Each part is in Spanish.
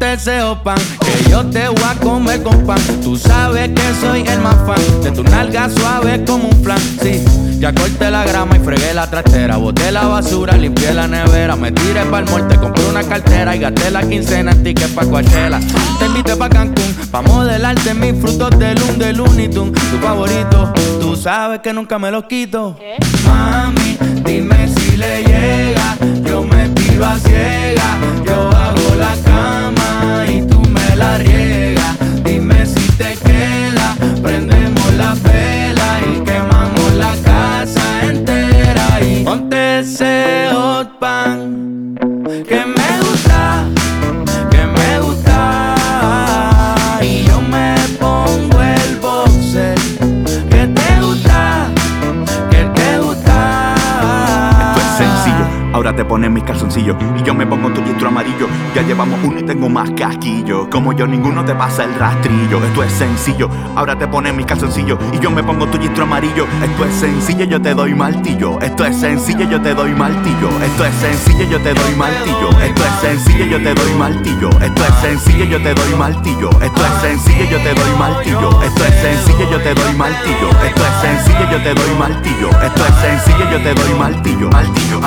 deseo pan, que yo te voy a comer con pan. Tú sabes que soy el más fan de tu nalga suave como un flan. Sí, ya corté la grama y fregué la trastera, boté la basura, limpié la nevera, me tiré pa'l morte, compré una cartera y gasté la quincena en tickets pa' Coachella. Te invité pa' Cancún, pa' modelarte mis frutos de Looney Tunes. Tu favorito, tú sabes que nunca me los quito. ¿Qué? Mami, dime si le llega, yo me tiro a ciega, yo hago la cama y tú me la riegas. Dime si te queda, prendemos la vela y quemamos la casa entera. Y ponte ese hot pan que me gusta, que me gusta. Y yo me pongo el boxer que te gusta, que te gusta. Esto es sencillo, ahora te pones mis calzoncillos y yo me pongo tu distro amarillo. Ya llevamos uno y tengo más casquillo. Como yo ninguno te pasa el rastrillo. Esto es sencillo, ahora te pones mis calzoncillos y yo me pongo tu distro amarillo. Esto es sencillo, yo te doy martillo. Esto es sencillo, yo te doy martillo. Esto es sencillo, yo te doy martillo. Esto es sencillo, yo te doy martillo. Esto es sencillo, yo te doy martillo. Esto es sencillo, yo te doy martillo. Esto es sencillo, yo te doy martillo. Esto es sencillo, yo te doy martillo. Esto es sencillo, yo te doy martillo. Martillo,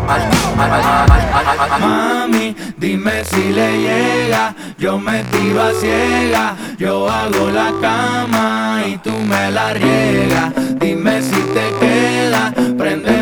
Mami, dime si le llega, yo me tiro a ciega, yo hago la cama y tú me la riegas. Dime si te queda, prende